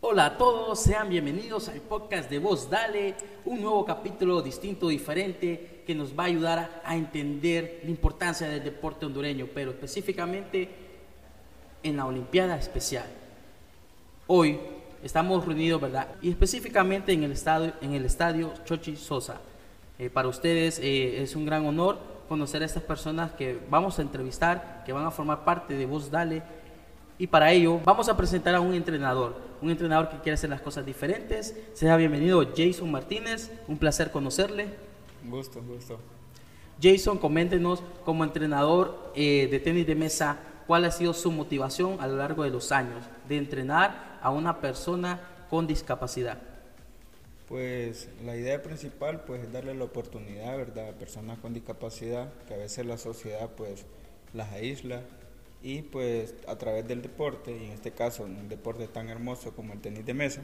Hola a todos, sean bienvenidos al podcast de Vos Dale, un nuevo capítulo distinto, diferente, que nos va a ayudar a entender la importancia del deporte hondureño, pero específicamente en la Olimpiada Especial. Hoy estamos reunidos, ¿verdad? Y específicamente en el estadio Chochi Sosa. Para ustedes es un gran honor conocer a estas personas que vamos a entrevistar, que van a formar parte de Vos Dale. Y para ello vamos a presentar a un entrenador que quiere hacer las cosas diferentes. Sea bienvenido Jason Martínez, un placer conocerle. Un gusto. Jason, coméntenos como entrenador de tenis de mesa, ¿cuál ha sido su motivación a lo largo de los años de entrenar a una persona con discapacidad? Pues la idea principal pues es darle la oportunidad, ¿verdad?, a personas con discapacidad que a veces la sociedad pues las aísla, y pues a través del deporte, y en este caso un deporte tan hermoso como el tenis de mesa,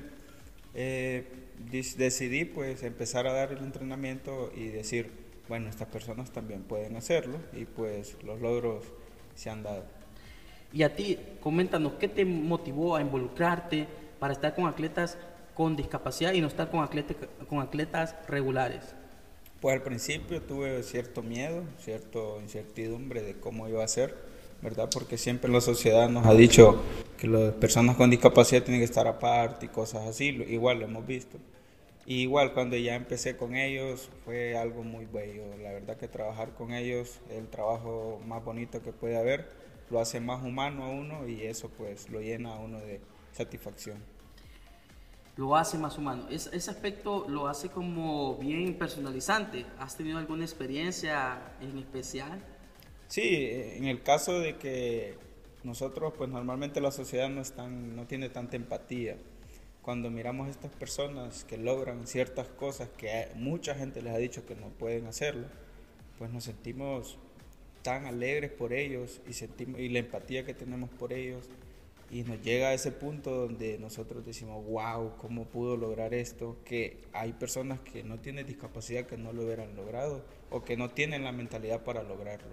decidí pues empezar a dar el entrenamiento y decir, bueno, estas personas también pueden hacerlo, y pues los logros se han dado. Y a ti, coméntanos, ¿qué te motivó a involucrarte para estar con atletas con discapacidad y no estar con atletas regulares? Pues al principio tuve cierto miedo, cierta incertidumbre de cómo iba a ser, ¿verdad? Porque siempre la sociedad nos ha dicho que las personas con discapacidad tienen que estar aparte y cosas así, igual lo hemos visto. Y igual cuando ya empecé con ellos fue algo muy bello, la verdad que trabajar con ellos es el trabajo más bonito que puede haber, lo hace más humano a uno y eso pues lo llena a uno de satisfacción. Lo hace más humano. Ese aspecto lo hace como bien personalizante. ¿Has tenido alguna experiencia en especial? Sí, en el caso de que nosotros, pues normalmente la sociedad no tiene tanta empatía. Cuando miramos a estas personas que logran ciertas cosas que mucha gente les ha dicho que no pueden hacerlo, pues nos sentimos tan alegres por ellos y la empatía que tenemos por ellos, y nos llega a ese punto donde nosotros decimos, wow, ¿cómo pudo lograr esto? Que hay personas que no tienen discapacidad que no lo hubieran logrado o que no tienen la mentalidad para lograrlo.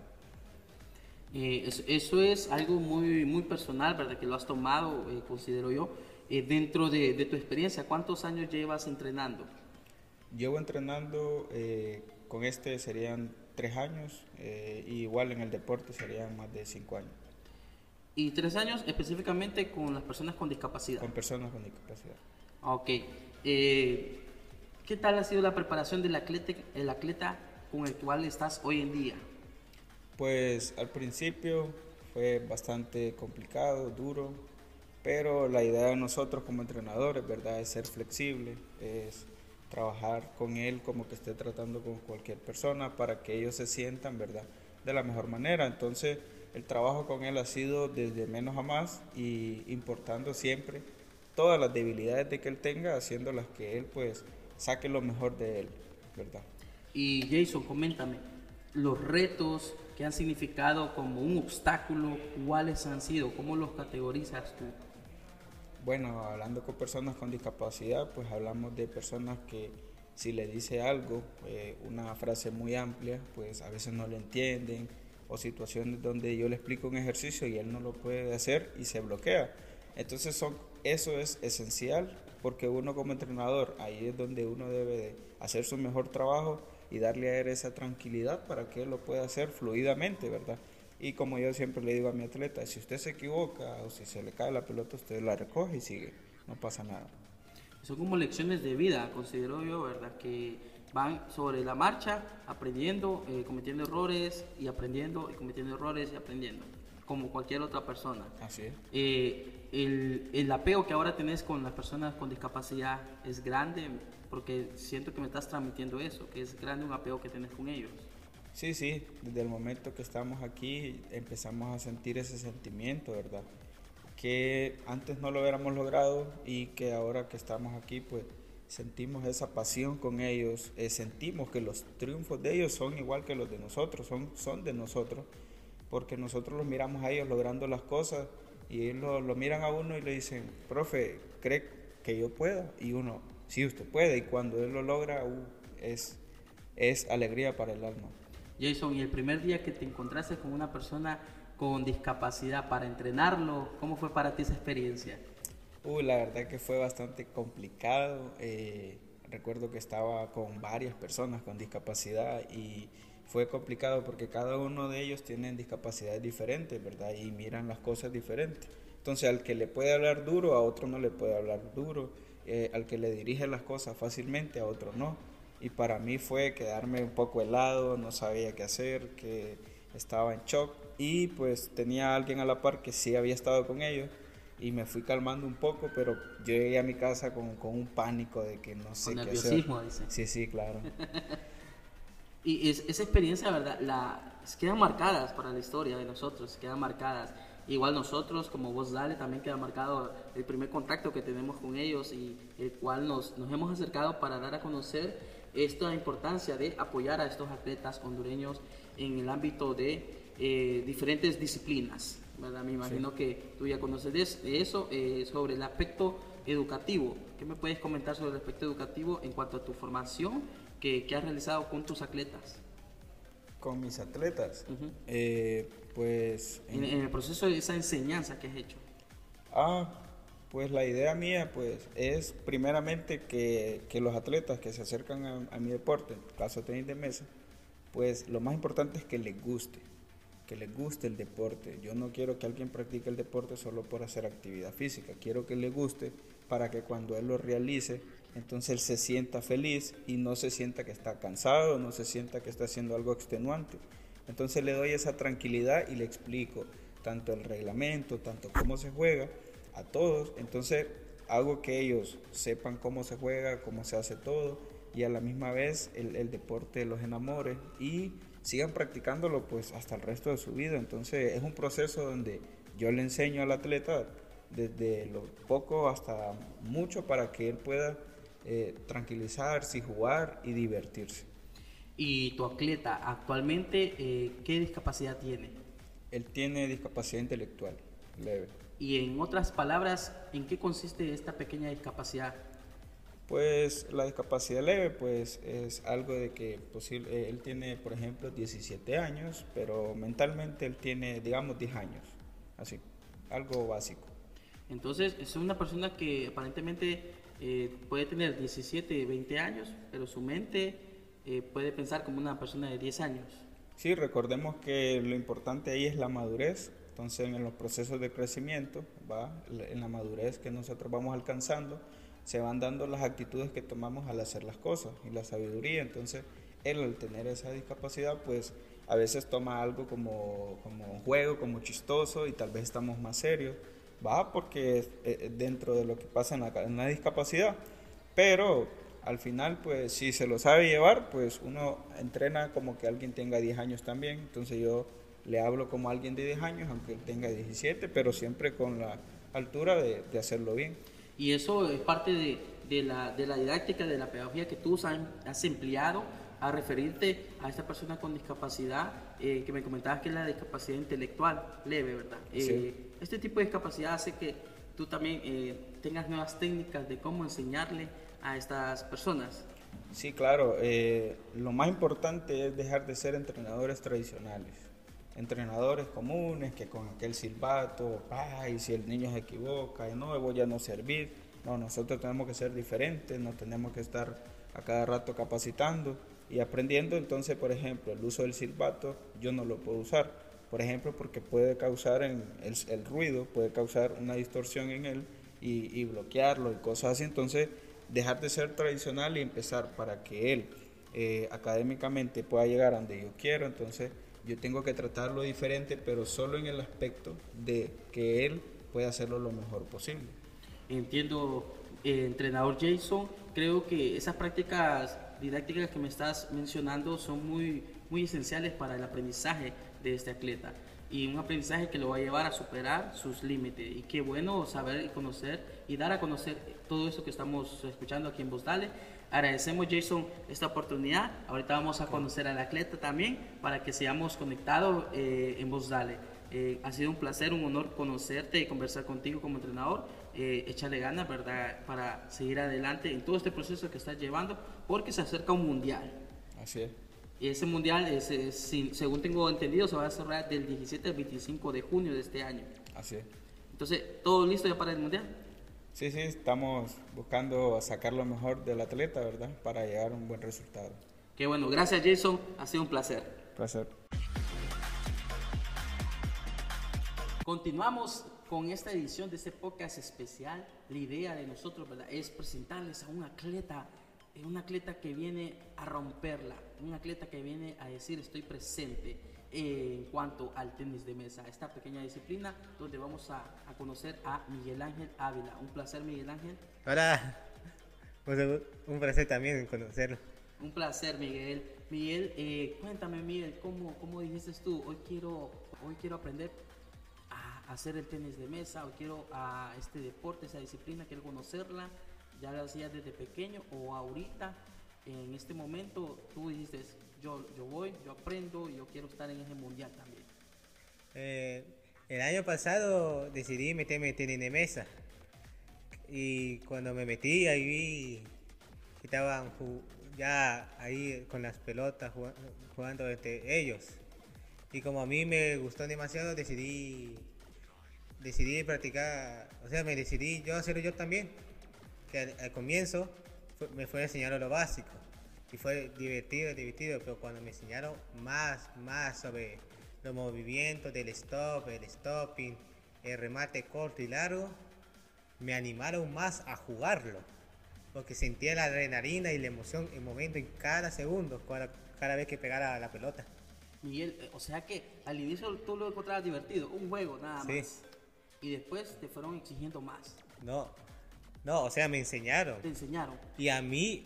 Eso es algo muy, muy personal, ¿verdad? Que lo has tomado, considero yo. Dentro de tu experiencia, ¿cuántos años llevas entrenando? Llevo entrenando, con serían 3 años, y igual en el deporte serían más de 5 años. Y 3 años específicamente con las personas con discapacidad. Con personas con discapacidad. Ok. ¿Qué tal ha sido la preparación del atleta con el cual estás hoy en día? Pues al principio fue bastante complicado, duro, pero la idea de nosotros como entrenadores, ¿verdad?, es ser flexible, es trabajar con él como que esté tratando con cualquier persona para que ellos se sientan, ¿verdad?, de la mejor manera. Entonces el trabajo con él ha sido desde menos a más y importando siempre todas las debilidades de que él tenga, haciéndolas que él pues saque lo mejor de él, ¿verdad? Y Jason, coméntame, los retos que han significado como un obstáculo, ¿cuáles han sido? ¿Cómo los categorizas tú? Bueno, hablando con personas con discapacidad, pues hablamos de personas que si le dice algo, una frase muy amplia, pues a veces no lo entienden, o situaciones donde yo le explico un ejercicio y él no lo puede hacer y se bloquea. Entonces eso es esencial, porque uno como entrenador, ahí es donde uno debe de hacer su mejor trabajo y darle a él esa tranquilidad para que él lo pueda hacer fluidamente, ¿verdad? Y como yo siempre le digo a mi atleta, si usted se equivoca o si se le cae la pelota, usted la recoge y sigue, no pasa nada. Son como lecciones de vida, considero yo, ¿verdad? Que van sobre la marcha, aprendiendo, cometiendo errores y aprendiendo, y cometiendo errores y aprendiendo, como cualquier otra persona. Así es. El apego que ahora tenés con las personas con discapacidad es grande, porque siento que me estás transmitiendo eso, que es grande un apego que tenés con ellos. Sí, desde el momento que estamos aquí empezamos a sentir ese sentimiento, ¿verdad? Que antes no lo hubiéramos logrado y que ahora que estamos aquí pues sentimos esa pasión con ellos, sentimos que los triunfos de ellos son igual que los de nosotros, son de nosotros, porque nosotros los miramos a ellos logrando las cosas y ellos lo miran a uno y le dicen, profe, ¿cree que yo pueda? Y uno, sí, usted puede, y cuando él lo logra es alegría para el alma. Jason, y el primer día que te encontraste con una persona con discapacidad para entrenarlo, ¿cómo fue para ti esa experiencia? La verdad que fue bastante complicado. Recuerdo que estaba con varias personas con discapacidad y fue complicado porque cada uno de ellos tienen discapacidades diferentes, ¿verdad? Y miran las cosas diferentes. Entonces, al que le puede hablar duro, a otro no le puede hablar duro. Al que le dirige las cosas fácilmente, a otro no. Y para mí fue quedarme un poco helado, no sabía qué hacer, que estaba en shock. Y pues tenía a alguien a la par que sí había estado con ellos y me fui calmando un poco, pero yo llegué a mi casa con un pánico de que no sé Con qué hacer. nerviosismo, dice. Sí, sí, claro. Y esa experiencia, ¿verdad? Quedan marcadas para la historia de nosotros, quedan marcadas. Igual nosotros, como Voz Dale, también queda marcado el primer contacto que tenemos con ellos y el cual nos hemos acercado para dar a conocer esta importancia de apoyar a estos atletas hondureños en el ámbito de diferentes disciplinas, ¿verdad? Me imagino Sí. que tú ya conoces de eso, sobre el aspecto educativo. ¿Qué me puedes comentar sobre el aspecto educativo en cuanto a tu formación que has realizado con tus atletas? Con mis atletas, Ujú. pues... En el proceso de esa enseñanza que has hecho. Ah, pues la idea mía pues es primeramente que los atletas que se acercan a mi deporte, en el caso de tenis de mesa, pues lo más importante es que les guste el deporte. Yo no quiero que alguien practique el deporte solo por hacer actividad física, quiero que le guste para que cuando él lo realice, entonces él se sienta feliz y no se sienta que está cansado, no se sienta que está haciendo algo extenuante. Entonces le doy esa tranquilidad y le explico tanto el reglamento, tanto cómo se juega a todos. Entonces hago que ellos sepan cómo se juega, cómo se hace todo y a la misma vez el deporte los enamore y sigan practicándolo pues hasta el resto de su vida. Entonces es un proceso donde yo le enseño al atleta desde lo poco hasta mucho para que él pueda tranquilizarse, jugar y divertirse. Y tu atleta actualmente, ¿qué discapacidad tiene? Él tiene discapacidad intelectual leve. Y en otras palabras, ¿en qué consiste esta pequeña discapacidad? Pues la discapacidad leve pues es algo de que él tiene por ejemplo 17 años, pero mentalmente él tiene digamos 10 años, así, algo básico. Entonces, es una persona que aparentemente puede tener 17, 20 años, pero su mente puede pensar como una persona de 10 años. Sí, recordemos que lo importante ahí es la madurez, entonces en los procesos de crecimiento, en la madurez que nosotros vamos alcanzando, se van dando las actitudes que tomamos al hacer las cosas y la sabiduría. Entonces él al tener esa discapacidad pues a veces toma algo como un juego, como chistoso y tal vez estamos más serios, porque dentro de lo que pasa en la discapacidad, pero al final pues si se lo sabe llevar pues uno entrena como que alguien tenga 10 años también. Entonces yo le hablo como alguien de 10 años aunque él tenga 17, pero siempre con la altura de hacerlo bien. Y eso es parte de la didáctica, de la pedagogía que tú has empleado a referirte a esta persona con discapacidad, que me comentabas que es la discapacidad intelectual leve, ¿verdad? Sí. Este tipo de discapacidad hace que tú también tengas nuevas técnicas de cómo enseñarle a estas personas. Sí, claro. Lo más importante es dejar de ser entrenadores tradicionales. Entrenadores comunes que con aquel silbato, y si el niño se equivoca, y no, voy a no servir. No, nosotros tenemos que ser diferentes, no tenemos que estar a cada rato capacitando y aprendiendo. Entonces, por ejemplo, el uso del silbato yo no lo puedo usar. Por ejemplo, porque puede causar el ruido, puede causar una distorsión en él y bloquearlo y cosas así. Entonces, dejar de ser tradicional y empezar para que él académicamente pueda llegar a donde yo quiero. Entonces yo tengo que tratarlo diferente, pero solo en el aspecto de que él pueda hacerlo lo mejor posible. Entiendo, entrenador Jason, creo que esas prácticas didácticas que me estás mencionando son muy, muy esenciales para el aprendizaje de este atleta y un aprendizaje que lo va a llevar a superar sus límites. Y qué bueno saber y conocer y dar a conocer todo eso que estamos escuchando aquí en Voz Dale. Agradecemos, Jason, esta oportunidad. Ahorita vamos a conocer al atleta también para que sigamos conectados en Voz Dale. Ha sido un placer, un honor conocerte y conversar contigo como entrenador. Échale ganas, ¿verdad?, para seguir adelante en todo este proceso que estás llevando, porque se acerca un mundial. Así es. Y ese mundial, según tengo entendido, se va a desarrollar del 17 al 25 de junio de este año. Así es. Entonces, ¿todo listo ya para el mundial? Sí, sí, estamos buscando sacar lo mejor del atleta, ¿verdad? Para llegar a un buen resultado. Qué bueno, gracias Jason, ha sido un placer. Placer. Continuamos con esta edición de este podcast especial. La idea de nosotros, ¿verdad?, es presentarles a un atleta que viene a romperla, un atleta que viene a decir estoy presente en cuanto al tenis de mesa, esta pequeña disciplina donde vamos a conocer a Miguel Ángel Ávila. Un placer, Miguel Ángel. Hola, pues un placer también conocerlo. Un placer, Miguel. Miguel, cuéntame, Miguel, ¿cómo dijiste tú? Hoy quiero aprender a hacer el tenis de mesa, hoy quiero a este deporte, esa disciplina, quiero conocerla. ¿Ya lo hacías desde pequeño o ahorita, en este momento, tú dijiste, yo aprendo y yo quiero estar en ese mundial también? El año pasado decidí meterme en tenis de mesa. Y cuando me metí, ahí vi que estaban ya ahí con las pelotas jugando entre ellos. Y como a mí me gustó demasiado, decidí practicar, o sea, me decidí yo hacerlo yo también. Que al comienzo me fue a enseñar lo básico y fue divertido, pero cuando me enseñaron más sobre los movimientos del stop, el stopping, el remate corto y largo, me animaron más a jugarlo, porque sentía la adrenalina y la emoción, el momento en cada segundo, cada vez que pegara la pelota. Miguel, o sea que al inicio tú lo encontrabas divertido, un juego nada Sí. más, y después te fueron exigiendo más. No, o sea, me enseñaron. Te enseñaron. Y a mí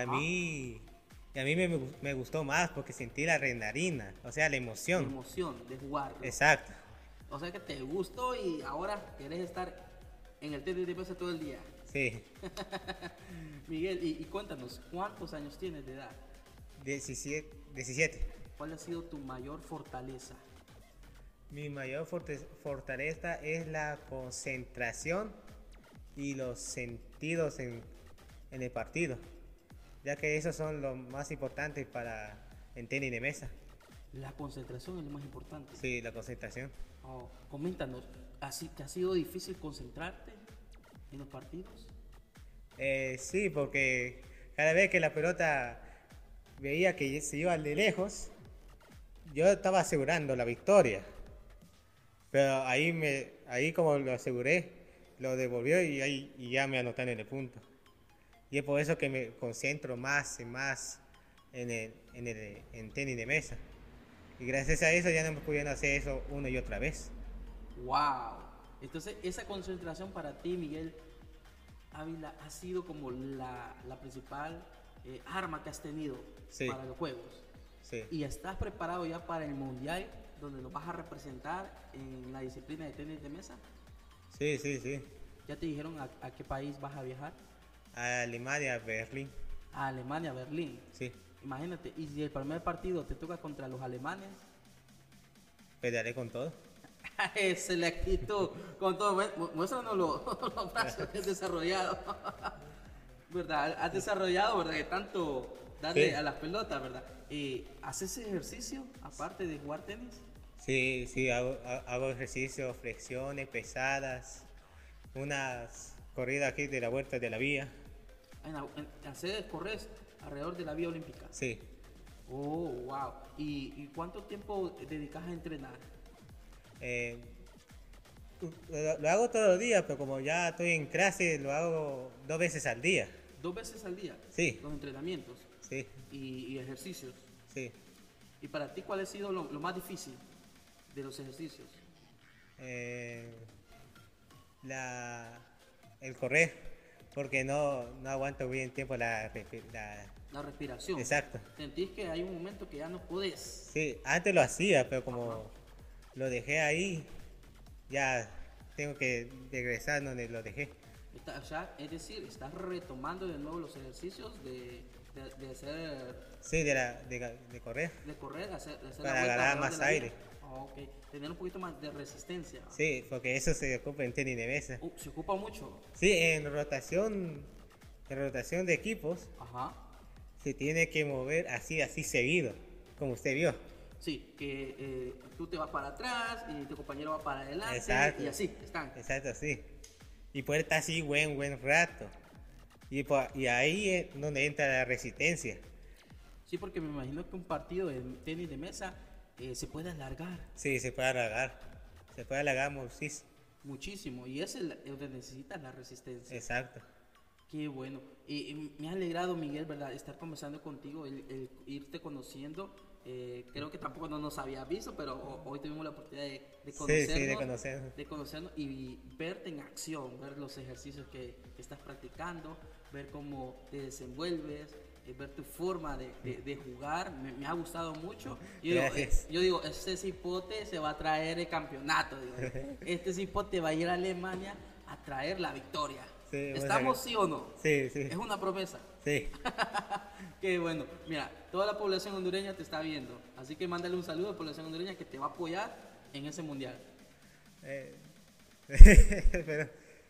me gustó más porque sentí la adrenalina, o sea, la La emoción. emoción de jugarlo. Exacto. O sea que te gustó y ahora querés estar en el tenis de mesa todo el día. Sí. Miguel, y cuéntanos, ¿cuántos años tienes de edad? 17. ¿Cuál ha sido tu mayor fortaleza? Mi mayor fortaleza es la concentración y los sentidos en el partido, ya que esos son los más importantes en tenis de mesa. La concentración es lo más importante. Sí, la concentración. Oh, coméntanos, ¿te ha sido difícil concentrarte en los partidos? Sí, porque cada vez que la pelota veía que se iba de lejos, yo estaba asegurando la victoria. Pero ahí como lo aseguré, lo devolvió y ya me anotaron en el punto. Y es por eso que me concentro más y más en tenis de mesa. Y gracias a eso ya no me pudieron hacer eso una y otra vez. ¡Wow! Entonces, esa concentración para ti, Miguel Ávila, ha sido como la principal arma que has tenido Sí. para los juegos. Sí. ¿Y estás preparado ya para el mundial, donde nos vas a representar en la disciplina de tenis de mesa? Sí. ¿Ya te dijeron a qué país vas a viajar? A Alemania, Berlín. A Alemania, Berlín. Sí. Imagínate, y si el primer partido te toca contra los alemanes, Pelearé con todo. esa es la actitud, con todo. Muéstranos los brazos que has desarrollado. ¿Verdad? Has desarrollado, ¿verdad? De tanto darle Sí. a las pelotas, ¿verdad? ¿Haces ejercicio aparte de jugar tenis? Sí, hago ejercicios, flexiones pesadas, unas corridas aquí de la vuelta de la vía. Corres alrededor de la vía olímpica. Sí. Oh, wow. ¿Y cuánto tiempo dedicas a entrenar? Eh, lo hago todos los días, pero como ya estoy en clase, lo hago 2 veces al día. 2 veces al día. Sí. Los entrenamientos Sí, y ejercicios. sí. ¿Y para ti cuál ha sido lo más difícil de los ejercicios? Eh, el correr, porque no aguanto bien tiempo La respiración. Exacto. ¿Sentís que hay un momento que ya no podés? Sí, antes lo hacía, pero como lo dejé ahí, ya tengo que regresar donde lo dejé. Es decir, estás retomando de nuevo los ejercicios de hacer, Sí, de correr, de correr, de hacer para la vuelta agarrar alrededor más de la aire. vida. Ok, tener un poquito más de resistencia. Sí, porque eso se ocupa en tenis de mesa. Se ocupa mucho. Sí, en rotación de equipos, Ajá. se tiene que mover así seguido, como usted vio. Sí, que tú te vas para atrás y tu compañero va para adelante. Exacto. Y así están. Exacto, sí. y poder estar así buen rato. Y ahí es donde entra la resistencia. Sí, porque me imagino que un partido de tenis de mesa se puede alargar Sí, se puede alargar. Se puede alargar muchísimo. muchísimo y es donde necesitas la resistencia. Exacto. Qué bueno. Y me ha alegrado, Miguel, ¿verdad? Estar conversando contigo, el irte conociendo. Creo que tampoco no nos había visto, pero hoy tuvimos la oportunidad de conocernos, Sí, de conocernos y verte en acción, ver los ejercicios que estás practicando, ver cómo te desenvuelves, ver tu forma de jugar. Me ha gustado mucho. Gracias. Yo digo, este cipote se va a traer el campeonato. Digo. Este cipote va a ir a Alemania a traer la victoria. Sí, ¿Estamos sí o no? Sí, sí. Es una promesa. Sí. Qué bueno. Mira, toda la población hondureña te está viendo. Así que mándale un saludo a la población hondureña que te va a apoyar en ese mundial. Pero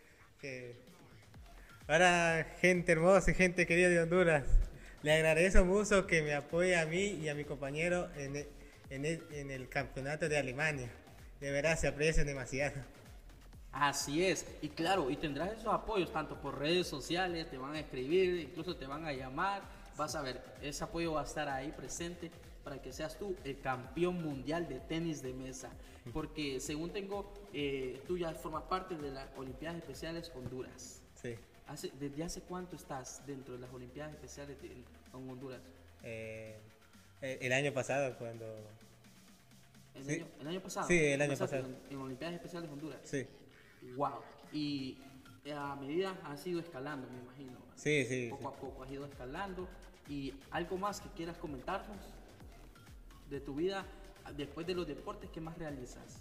ahora, gente hermosa y gente querida de Honduras, le agradezco mucho que me apoye a mí y a mi compañero en el campeonato de Alemania. De verdad, se aprecian demasiado. Así es, y claro, y tendrás esos apoyos tanto por redes sociales, te van a escribir, incluso te van a llamar, vas a ver, ese apoyo va a estar ahí presente para que seas tú el campeón mundial de tenis de mesa, porque según tengo, tú ya formas parte de las Olimpiadas Especiales Honduras. Sí. ¿Desde hace cuánto estás dentro de las Olimpiadas Especiales en Honduras? El año pasado, cuando... ¿El año pasado? Sí, el año ¿Empezaste pasado. En Olimpiadas Especiales Honduras. Sí. Wow. Y a medida has ido escalando, me imagino. Sí. Poco a poco has ido escalando. ¿Y algo más que quieras comentarnos de tu vida después de los deportes que más realizas?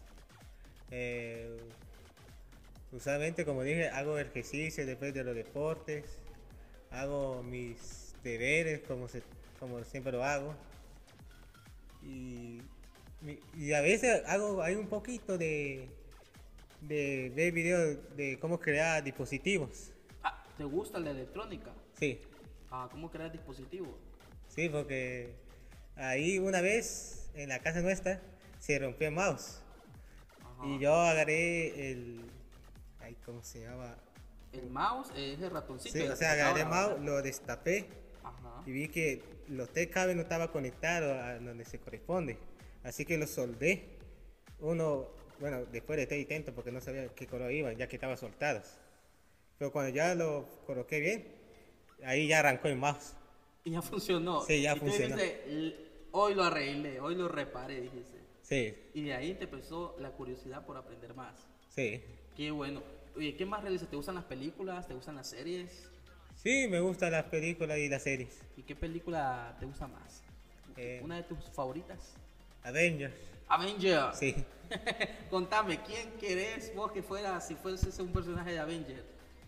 Usualmente, como dije, hago ejercicio después de los deportes, hago mis deberes como siempre lo hago. Y a veces hay un poquito de ver videos de cómo crear dispositivos. ¿Te gusta la electrónica? Sí, ¿Cómo crear dispositivos? sí, porque ahí una vez en la casa nuestra se rompió el mouse. Ajá. Y yo agarré ¿cómo se llama? El mouse es el ratoncito. Sí, de la o sea, agarré el computadora, mouse, lo destapé Ajá. y vi que los 3 cables no estaban conectados a donde se corresponde. Así que los soldé. Bueno, después de 3 intentos porque no sabía qué color iban, ya que estaban soltados. Pero cuando ya lo coloqué bien, ahí ya arrancó el mouse. Y ya funcionó. Sí, ya y tú funcionó. dijiste, hoy lo arreglé, hoy lo reparé, dijiste. Sí, Y de ahí te empezó la curiosidad por aprender más. sí. Qué bueno. Oye, ¿qué más realizas? ¿Te gustan las películas? ¿Te gustan las series? Sí, me gustan las películas y las series. ¿Y qué película te gusta más? ¿Una de tus favoritas? Avengers. Avenger. Sí. Contame, ¿quién querés vos que fuera si fueses un personaje de Avenger?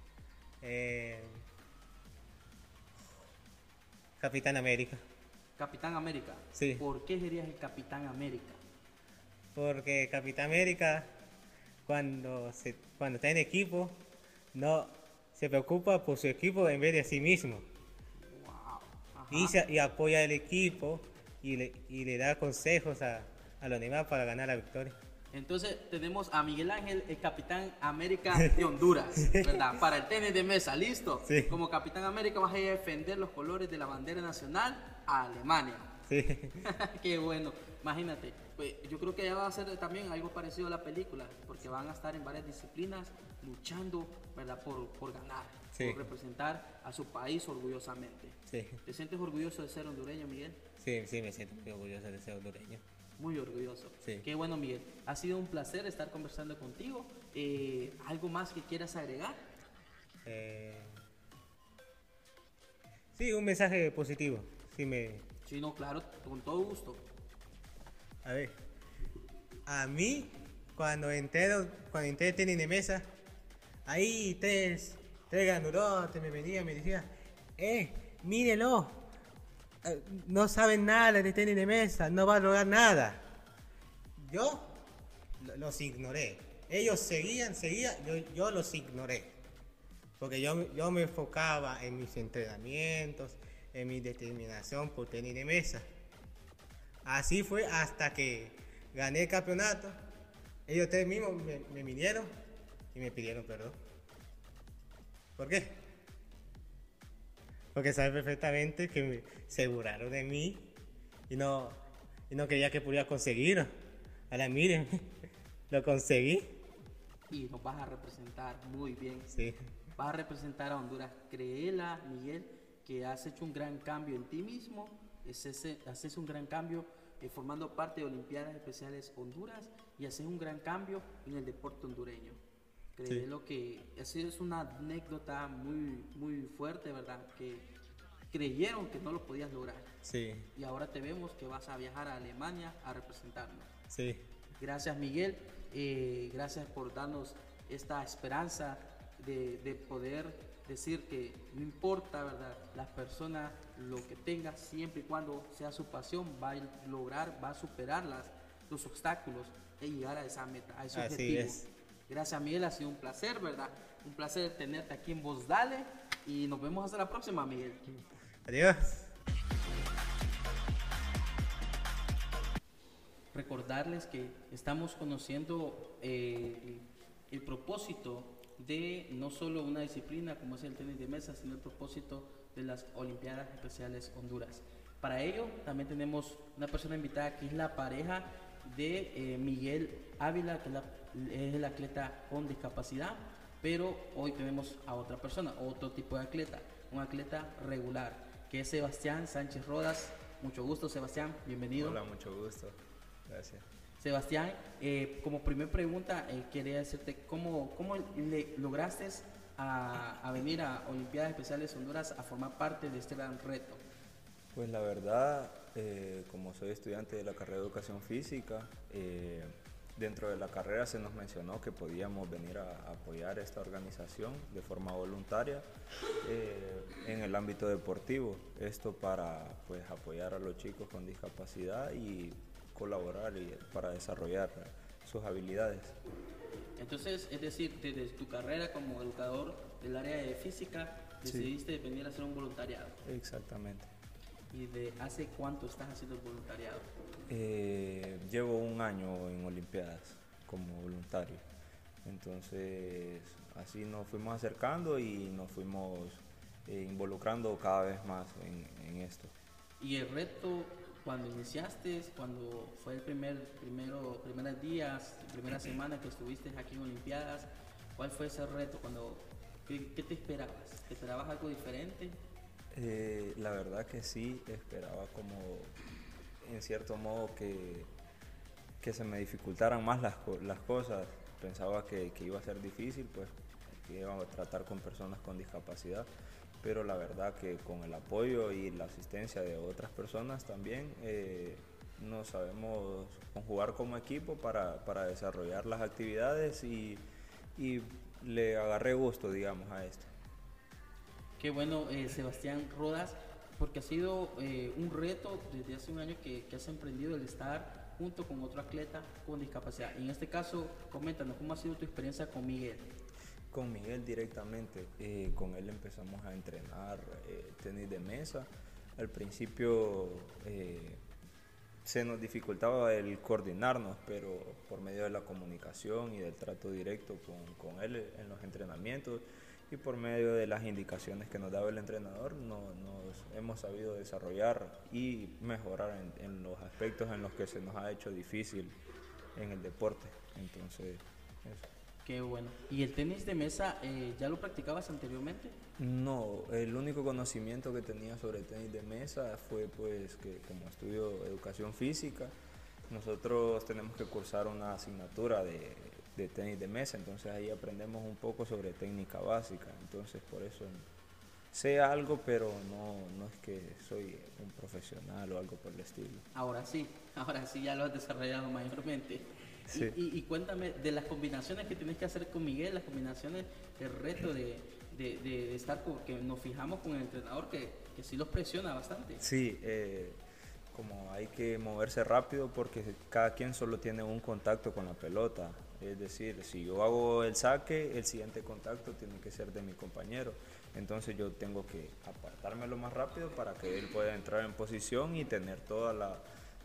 Capitán América. Capitán América. Sí. ¿Por qué serías el Capitán América? Porque Capitán América, cuando está en equipo, no se preocupa por su equipo en vez de a sí mismo. Wow. Ajá. Y apoya al equipo y le da consejos a los demás para ganar la victoria. Entonces tenemos a Miguel Ángel, el Capitán América de Honduras, ¿verdad? Para el tenis de mesa, ¿listo? Sí. Como Capitán América vas a ir a defender los colores de la bandera nacional a Alemania. Sí. Qué bueno, imagínate. Pues yo creo que ya va a ser también algo parecido a la película, porque van a estar en varias disciplinas luchando, ¿verdad? Por ganar, Sí. por representar a su país orgullosamente. Sí. ¿Te sientes orgulloso de ser hondureño, Miguel? Sí, me siento muy orgulloso de ser hondureño. Muy orgulloso. Sí. Qué bueno, Miguel. Ha sido un placer estar conversando contigo. ¿Algo más que quieras agregar? Sí, un mensaje positivo. Sí, no, claro, con todo gusto. A ver, a mí, cuando entré en tenis de mesa, ahí tres ganurotes me venían, me decían, mírelo, no saben nada de tenis de mesa, no va a lograr nada. Yo los ignoré. Ellos seguían, yo los ignoré. Porque yo me enfocaba en mis entrenamientos, en mi determinación por tenis de mesa. Así fue hasta que gané el campeonato. Ellos tres mismos me vinieron y me pidieron perdón. ¿Por qué? Porque sabe perfectamente que se burlaron de mí y no, quería que pudiera conseguir. Ahora miren, lo conseguí. Y nos vas a representar muy bien. Sí. Vas a representar a Honduras. Créela, Miguel, que has hecho un gran cambio en ti mismo. Haces un gran cambio formando parte de Olimpiadas Especiales Honduras y haces un gran cambio en el deporte hondureño. Créelo que esa es una anécdota muy, muy fuerte, ¿verdad? Que creyeron que no lo podías lograr. Sí. Y ahora te vemos que vas a viajar a Alemania a representarnos. Sí. Gracias, Miguel. Gracias por darnos esta esperanza de poder decir que no importa, ¿verdad? Las personas, lo que tenga, siempre y cuando sea su pasión, va a lograr, va a superar los obstáculos y llegar a esa meta, a ese objetivo. Es. Gracias, Miguel. Ha sido un placer, ¿verdad? Un placer tenerte aquí en Voz Dale y nos vemos hasta la próxima, Miguel. Adiós. Recordarles que estamos conociendo el propósito de no solo una disciplina como es el tenis de mesa, sino el propósito de las Olimpiadas Especiales Honduras. Para ello también tenemos una persona invitada que es la pareja de Miguel Ávila, que es el atleta con discapacidad, pero hoy tenemos a otra persona, otro tipo de atleta, un atleta regular, que es Sebastián Sánchez Rodas. Mucho gusto, Sebastián, bienvenido. Hola, mucho gusto. Gracias. Sebastián, como primera pregunta, quería decirte cómo le lograste a venir a Olimpiadas Especiales Honduras a formar parte de este gran reto. Pues la verdad, como soy estudiante de la carrera de Educación Física, dentro de la carrera se nos mencionó que podíamos venir a apoyar esta organización de forma voluntaria en el ámbito deportivo. Esto para pues, apoyar a los chicos con discapacidad y colaborar para desarrollar sus habilidades. Entonces, es decir, desde tu carrera como educador del área de física, decidiste venir a hacer un voluntariado. Exactamente. ¿Y de hace cuánto estás haciendo el voluntariado? Llevo un año en Olimpiadas como voluntario. Entonces, así nos fuimos acercando y nos fuimos involucrando cada vez más en esto. ¿Y el reto cuando iniciaste, cuando fue el primeros días, primera semana que estuviste aquí en Olimpiadas, cuál fue ese reto? ¿Qué te esperabas? ¿Te esperabas algo diferente? La verdad que sí, esperaba como en cierto modo que se me dificultaran más las cosas. Pensaba que iba a ser difícil, pues que iba a tratar con personas con discapacidad, pero la verdad que con el apoyo y la asistencia de otras personas también nos sabemos conjugar como equipo para desarrollar las actividades y le agarré gusto, digamos, a esto. Qué bueno, Sebastián Rodas, porque ha sido un reto desde hace un año que has emprendido el estar junto con otro atleta con discapacidad. Y en este caso, coméntanos, ¿cómo ha sido tu experiencia con Miguel? Con Miguel directamente, con él empezamos a entrenar tenis de mesa. Al principio se nos dificultaba el coordinarnos, pero por medio de la comunicación y del trato directo con él en los entrenamientos y por medio de las indicaciones que nos daba el entrenador, nos hemos sabido desarrollar y mejorar en los aspectos en los que se nos ha hecho difícil en el deporte. Entonces, eso. Qué bueno. ¿Y el tenis de mesa ya lo practicabas anteriormente? No, el único conocimiento que tenía sobre el tenis de mesa fue pues que como estudio educación física, nosotros tenemos que cursar una asignatura de tenis de mesa, entonces ahí aprendemos un poco sobre técnica básica, entonces por eso sé algo, pero no es que soy un profesional o algo por el estilo. Ahora sí ya lo has desarrollado mayormente. Sí. Y cuéntame de las combinaciones que tienes que hacer con Miguel, las combinaciones, el reto de estar, porque nos fijamos con el entrenador que sí los presiona bastante. Sí, como hay que moverse rápido porque cada quien solo tiene un contacto con la pelota. Es decir, si yo hago el saque, el siguiente contacto tiene que ser de mi compañero. Entonces yo tengo que apartarme lo más rápido para que él pueda entrar en posición y tener toda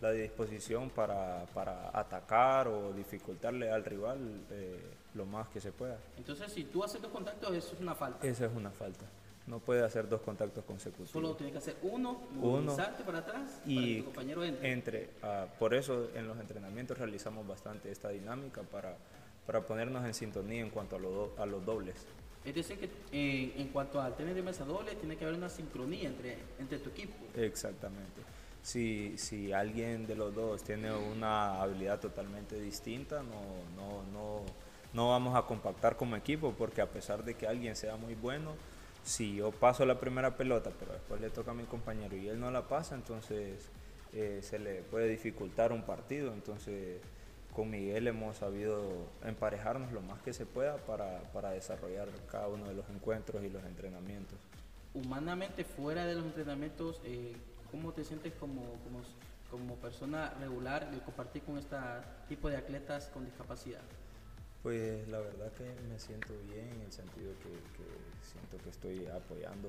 la disposición para atacar o dificultarle al rival lo más que se pueda. Entonces, si tú haces 2 contactos, eso es una falta. Esa es una falta. No puede hacer 2 contactos consecutivos. Solo tienes que hacer uno, movilizarte para atrás y para que tu compañero entre. Por eso en los entrenamientos realizamos bastante esta dinámica para ponernos en sintonía en cuanto a los dobles. Es decir, que en cuanto al tenis de mesa doble, tiene que haber una sincronía entre tu equipo. Exactamente. Si alguien de los dos tiene una habilidad totalmente distinta, no vamos a compactar como equipo, porque a pesar de que alguien sea muy bueno, si yo paso la primera pelota, pero después le toca a mi compañero y él no la pasa, entonces se le puede dificultar un partido. Entonces con Miguel hemos sabido emparejarnos lo más que se pueda para desarrollar cada uno de los encuentros y los entrenamientos. Humanamente, fuera de los entrenamientos, ¿cómo te sientes como persona regular de compartir con este tipo de atletas con discapacidad? Pues la verdad que me siento bien, en el sentido que siento que estoy apoyando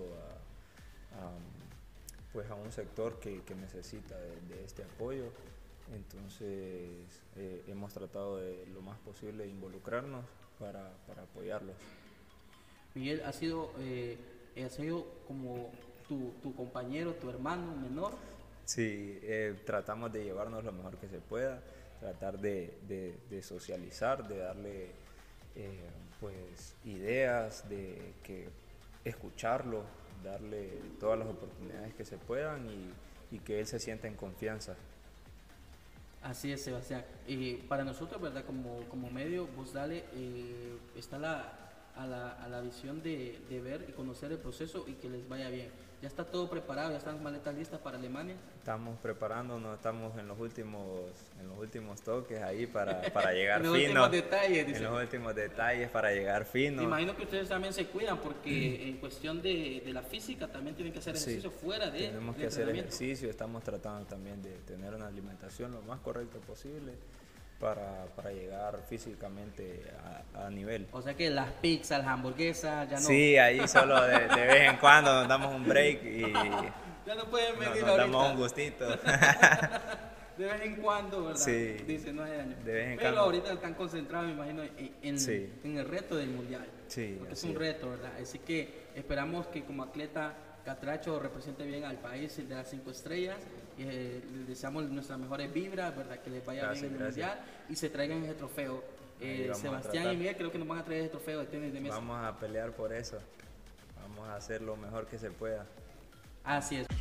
a un sector que necesita de este apoyo. Entonces hemos tratado de lo más posible de involucrarnos para apoyarlos. Miguel, ¿ha sido como tu compañero, tu hermano menor? Sí, tratamos de llevarnos lo mejor que se pueda, tratar de socializar, de darle pues ideas, de que escucharlo, darle todas las oportunidades que se puedan y que él se sienta en confianza. Así es, Sebastián. Para nosotros, ¿verdad? Como medio, Voz Dale está a la visión de ver y conocer el proceso y que les vaya bien. ¿Ya está todo preparado? ¿Ya están las maletas listas para Alemania? Estamos preparándonos, estamos en los últimos toques ahí para llegar en los fino. Últimos detalles, dice. En los últimos detalles para llegar fino. Me imagino que ustedes también se cuidan porque en cuestión de la física también tienen que hacer ejercicio fuera de tenemos que hacer ejercicio, estamos tratando también de tener una alimentación lo más correcta posible para llegar físicamente a nivel. O sea que las pizzas, las hamburguesas, ya no. Sí, ahí solo de vez en cuando nos damos un break y ya no pueden venir nos damos un gustito. De vez en cuando, ¿verdad? Sí. Dice, no hay daño. De vez en Pero cuando. ahorita están concentrados, me imagino, en el reto del mundial. Sí, porque es un reto, ¿verdad? Así que esperamos que como atleta Catracho represente bien al país de las 5 estrellas. Les deseamos nuestras mejores vibras, ¿verdad? Que les vaya bien en el mundial y se traigan ese trofeo. Sebastián y Miguel creo que nos van a traer ese trofeo de tenis de mesa. Vamos a pelear por eso. Vamos a hacer lo mejor que se pueda. Así es.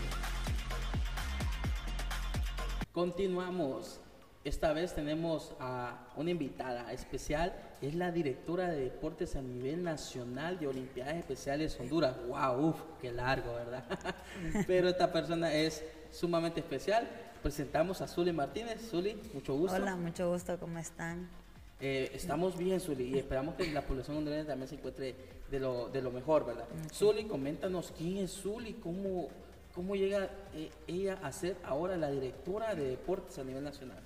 Continuamos. Esta vez tenemos a una invitada especial. Es la directora de deportes a nivel nacional de Olimpiadas Especiales Honduras. ¡Wow! ¡Uf! ¡Qué largo!, ¿verdad? Pero esta persona es sumamente especial. Presentamos a Zuli Martínez. Zuli, mucho gusto. Hola, mucho gusto. ¿Cómo están? Estamos bien, Zuli, y esperamos que la población hondureña también se encuentre de lo mejor, ¿verdad? Okay. Zuli, coméntanos quién es Zuli, cómo llega ella a ser ahora la directora de deportes a nivel nacional.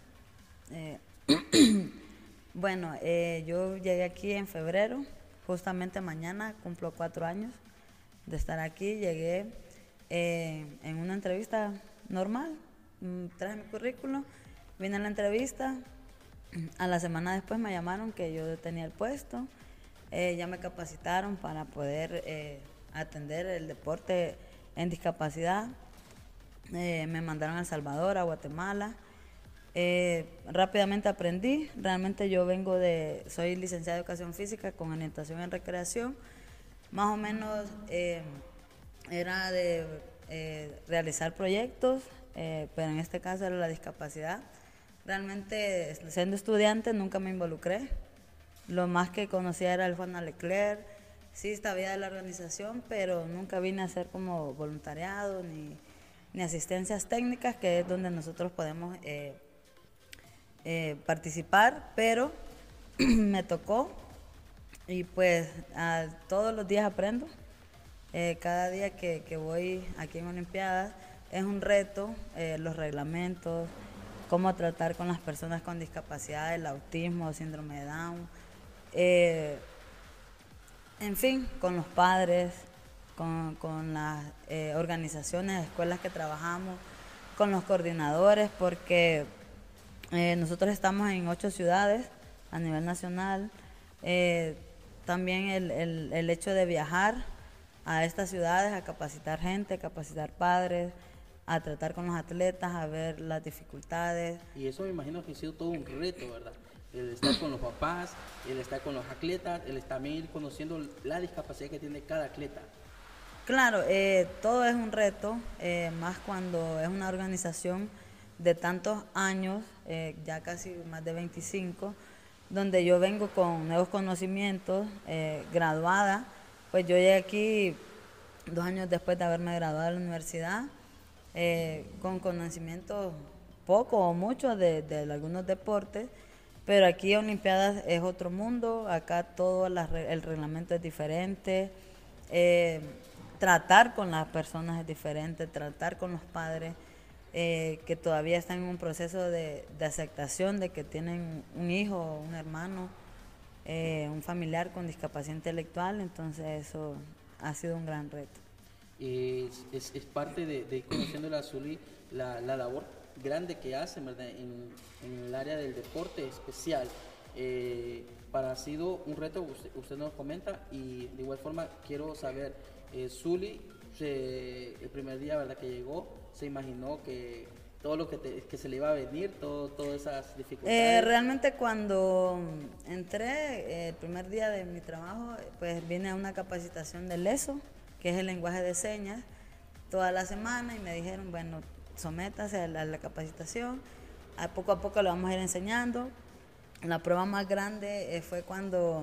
Bueno, yo llegué aquí en febrero, justamente mañana cumplo 4 años de estar aquí. Llegué en una entrevista normal, traje mi currículum, vine a la entrevista, a la semana después me llamaron que yo tenía el puesto, ya me capacitaron para poder atender el deporte en discapacidad, me mandaron a El Salvador, a Guatemala. Rápidamente aprendí. Realmente yo soy licenciada de Educación Física con orientación en recreación. Más o menos era de realizar proyectos, pero en este caso era la discapacidad. Realmente, siendo estudiante, nunca me involucré. Lo más que conocía era el Juana Leclerc. Sí, sabía de la organización, pero nunca vine a hacer como voluntariado ni asistencias técnicas, que es donde nosotros podemos participar, pero me tocó y pues todos los días aprendo. Cada día que voy aquí en Olimpiadas es un reto, los reglamentos, cómo tratar con las personas con discapacidad, el autismo, síndrome de Down, en fin, con los padres, con las organizaciones, escuelas que trabajamos, con los coordinadores, porque nosotros estamos en 8 ciudades a nivel nacional. También el hecho de viajar a estas ciudades a capacitar gente, capacitar padres, a tratar con los atletas, a ver las dificultades. Y eso me imagino que ha sido todo un reto, ¿verdad? El estar con los papás, el estar con los atletas, el también ir conociendo la discapacidad que tiene cada atleta. Claro, todo es un reto, más cuando es una organización de tantos años, ya casi más de 25, donde yo vengo con nuevos conocimientos, graduada. Pues yo llegué aquí 2 años después de haberme graduado de la universidad, con conocimientos poco o mucho de algunos deportes, pero aquí Olimpiadas es otro mundo, acá todo el reglamento es diferente, tratar con las personas es diferente, tratar con los padres que todavía están en un proceso de aceptación de que tienen un hijo, un hermano, un familiar con discapacidad intelectual, entonces eso ha sido un gran reto. Es parte de ir conociendo la Zuli, la labor grande que hacen, ¿verdad? En el área del deporte especial. Ha sido un reto, usted nos comenta, y de igual forma quiero saber, Zuli, el primer día, ¿verdad?, que llegó, se imaginó que todo lo que se le iba a venir, todas esas dificultades. Realmente cuando entré, el primer día de mi trabajo, pues vine a una capacitación del ESO, que es el lenguaje de señas, toda la semana, y me dijeron, bueno, sométase a la capacitación, a poco le vamos a ir enseñando. La prueba más grande fue cuando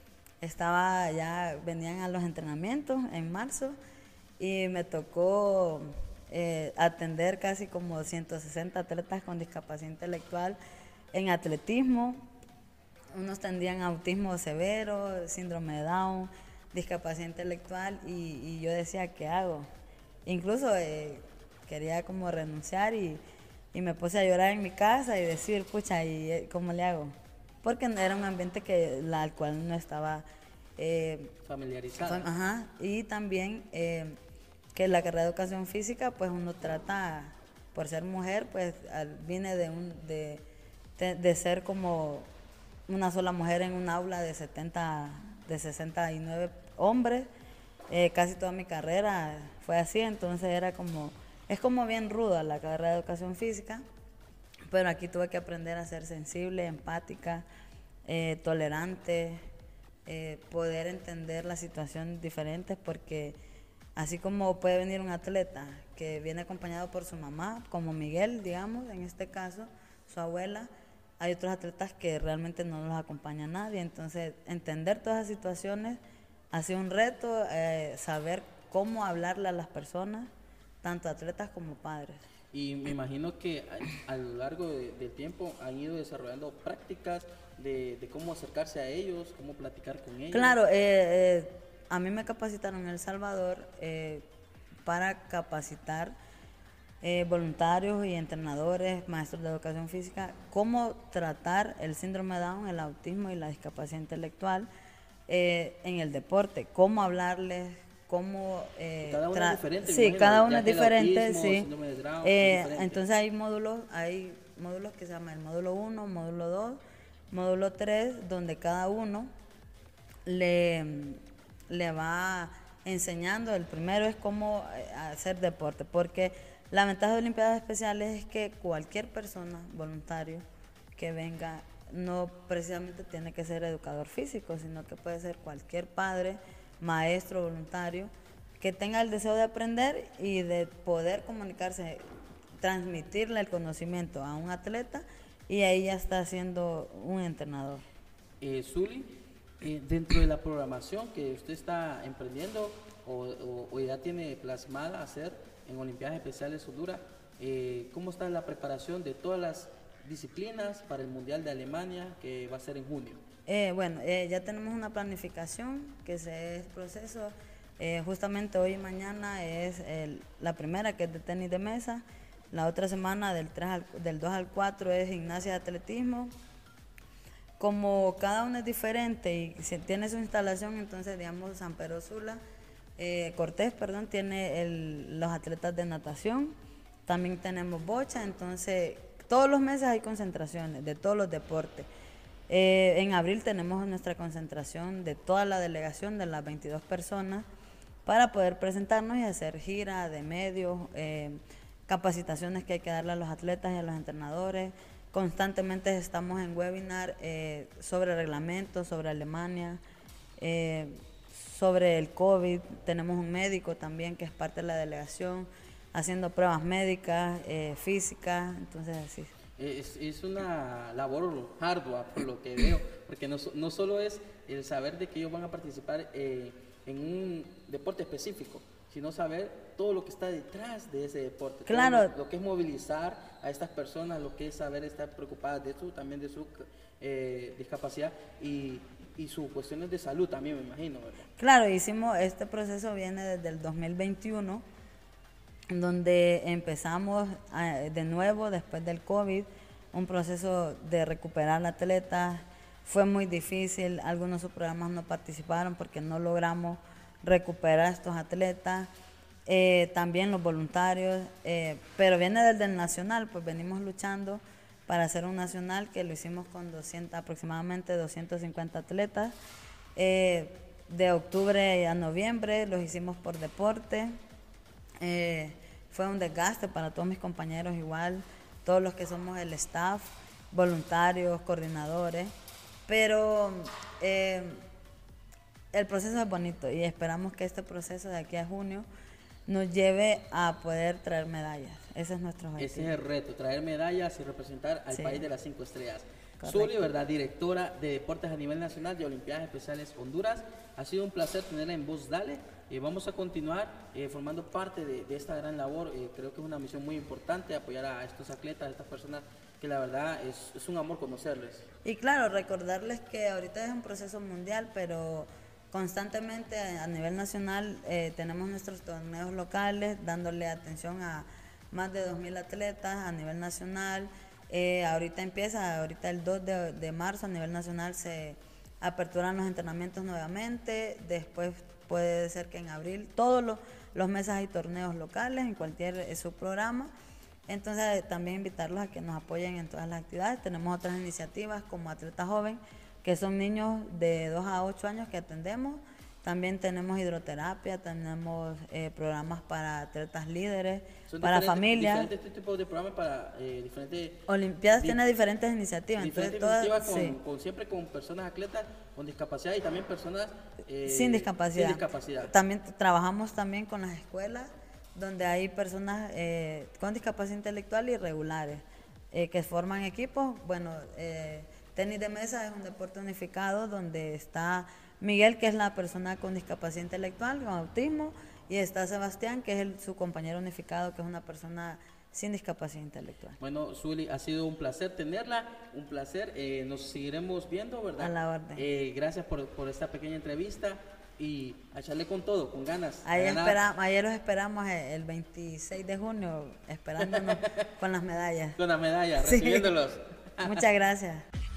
venían a los entrenamientos en marzo, y me tocó atender casi como 160 atletas con discapacidad intelectual en atletismo. Unos tendrían autismo severo, síndrome de Down, discapacidad intelectual, y yo decía, ¿qué hago? Incluso quería como renunciar y me puse a llorar en mi casa y decir, pucha, ¿y cómo le hago? Porque era un ambiente al cual no estaba familiarizado. Ajá, y también que la carrera de educación física, pues uno trata, por ser mujer, pues vine de ser como una sola mujer en un aula de 69 hombres, casi toda mi carrera fue así, entonces es como bien ruda la carrera de educación física, pero aquí tuve que aprender a ser sensible, empática, tolerante, poder entender las situaciones diferentes, porque así como puede venir un atleta que viene acompañado por su mamá, como Miguel, digamos, en este caso, su abuela, hay otros atletas que realmente no los acompaña nadie, entonces entender todas esas situaciones ha sido un reto, saber cómo hablarle a las personas, tanto atletas como padres. Y me imagino que a lo largo del tiempo han ido desarrollando prácticas de cómo acercarse a ellos, cómo platicar con ellos. Claro, a mí me capacitaron en El Salvador para capacitar voluntarios y entrenadores, maestros de educación física, cómo tratar el síndrome de Down, el autismo y la discapacidad intelectual en el deporte, cómo hablarles, cómo cada uno es diferente. Sí, cada uno es diferente, autismo, sí. síndrome de Down, es diferente. Entonces hay módulos que se llaman el módulo 1, módulo 2, módulo 3, donde cada uno le va enseñando. El primero es cómo hacer deporte, porque la ventaja de Olimpiadas Especiales es que cualquier persona, voluntario, que venga, no precisamente tiene que ser educador físico, sino que puede ser cualquier padre, maestro, voluntario, que tenga el deseo de aprender y de poder comunicarse, transmitirle el conocimiento a un atleta, y ahí ya está siendo un entrenador. Zuli, dentro de la programación que usted está emprendiendo o ya tiene plasmada hacer en Olimpiadas Especiales Honduras, ¿cómo está la preparación de todas las disciplinas para el Mundial de Alemania que va a ser en junio? Ya tenemos una planificación que es proceso. Justamente hoy y mañana es la primera, que es de tenis de mesa. La otra semana, del 2 al 4, es gimnasia de atletismo. Como cada uno es diferente y tiene su instalación, entonces, digamos, San Pedro Sula, Cortés, tiene los atletas de natación, también tenemos bocha, entonces todos los meses hay concentraciones de todos los deportes. En abril tenemos nuestra concentración de toda la delegación de las 22 personas para poder presentarnos y hacer gira de medios, capacitaciones que hay que darle a los atletas y a los entrenadores. Constantemente estamos en webinar sobre reglamentos, sobre Alemania, sobre el COVID. Tenemos un médico también que es parte de la delegación, haciendo pruebas médicas, físicas, entonces así. Es una labor ardua, por lo que veo, porque no solo es el saber de que ellos van a participar en un deporte específico, sino saber todo lo que está detrás de ese deporte. Claro. Lo que es movilizar a estas personas, lo que es saber estar preocupadas también de su discapacidad y sus cuestiones de salud también, me imagino, ¿verdad? Claro, este proceso viene desde el 2021, donde empezamos de nuevo después del COVID, un proceso de recuperar atletas. Fue muy difícil, algunos subprogramas no participaron porque no logramos recuperar a estos atletas, también los voluntarios, pero viene desde el nacional, pues venimos luchando para hacer un nacional que lo hicimos con aproximadamente 250 atletas. De octubre a noviembre los hicimos por deporte. Fue un desgaste para todos mis compañeros igual, todos los que somos el staff, voluntarios, coordinadores, pero el proceso es bonito y esperamos que este proceso de aquí a junio nos lleve a poder traer medallas. Ese es nuestro objetivo. Ese es el reto, traer medallas y representar al país de las 5 estrellas. Correcto. Zuli, ¿verdad? Directora de Deportes a nivel nacional de Olimpiadas Especiales Honduras. Ha sido un placer tenerla en Voz Dale. Vamos a continuar formando parte de esta gran labor. Creo que es una misión muy importante apoyar a estos atletas, a estas personas que la verdad es un amor conocerles. Y claro, recordarles que ahorita es un proceso mundial, pero constantemente a nivel nacional tenemos nuestros torneos locales, dándole atención a más de 2.000 atletas a nivel nacional. Ahorita el 2 de marzo a nivel nacional se aperturan los entrenamientos nuevamente, después puede ser que en abril, todos los meses hay torneos locales en cualquier subprograma, entonces también invitarlos a que nos apoyen en todas las actividades. Tenemos otras iniciativas como Atleta Joven, que son niños de 2 a 8 años que atendemos. También tenemos hidroterapia, tenemos programas para atletas líderes, para familias. Diferentes tipos de programas para diferentes... Olimpiadas tiene diferentes iniciativas. Diferentes Entonces, iniciativas siempre con personas atletas con discapacidad y también personas sin discapacidad. Sin discapacidad. También trabajamos también con las escuelas donde hay personas con discapacidad intelectual y regulares que forman equipos. Bueno, tenis de mesa es un deporte unificado donde está Miguel, que es la persona con discapacidad intelectual, con autismo, y está Sebastián, que es su compañero unificado, que es una persona sin discapacidad intelectual. Bueno, Zuli, ha sido un placer tenerla, un placer. Nos seguiremos viendo, ¿verdad? A la orden. Gracias por esta pequeña entrevista y a echarle con todo, con ganas. Ayer los esperamos el 26 de junio, esperándonos con las medallas. Con las medallas, Sí. recibiéndolos. Muchas gracias.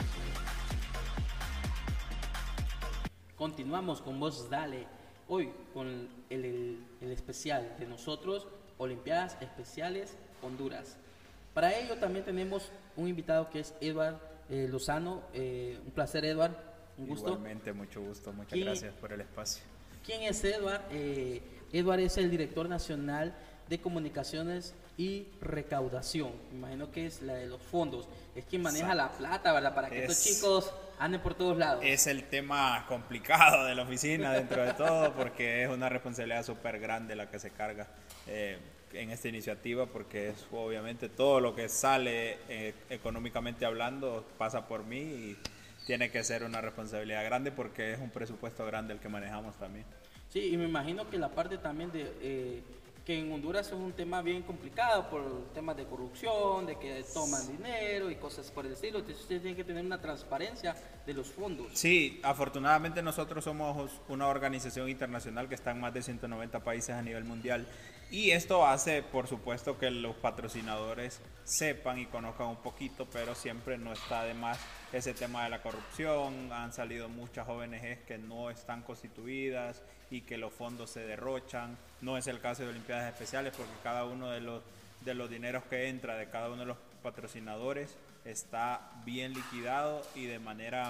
Continuamos con Voz Dale, hoy con el especial de nosotros, Olimpiadas Especiales Honduras. Para ello también tenemos un invitado que es Edward Lozano. Un placer, Edward, un gusto. Igualmente, mucho gusto, muchas gracias por el espacio. ¿Quién es Edward? Edward es el director nacional de comunicaciones y recaudación. Me imagino que es la de los fondos. Es quien maneja la plata, ¿verdad? Para que estos chicos anden por todos lados. Es el tema complicado de la oficina dentro de todo, porque es una responsabilidad súper grande la que se carga en esta iniciativa, porque es obviamente todo lo que sale económicamente hablando pasa por mí y tiene que ser una responsabilidad grande porque es un presupuesto grande el que manejamos también. Sí, y me imagino que la parte también de que en Honduras es un tema bien complicado por temas de corrupción, de que toman dinero y cosas por el estilo. Entonces ustedes tienen que tener una transparencia de los fondos. Sí, afortunadamente nosotros somos una organización internacional que está en más de 190 países a nivel mundial y esto hace, por supuesto, que los patrocinadores sepan y conozcan un poquito, pero siempre no está de más ese tema de la corrupción. Han salido muchas ONGs que no están constituidas y que los fondos se derrochan. No es el caso de Olimpiadas Especiales porque cada uno de de los dineros que entra de cada uno de los patrocinadores está bien liquidado y de manera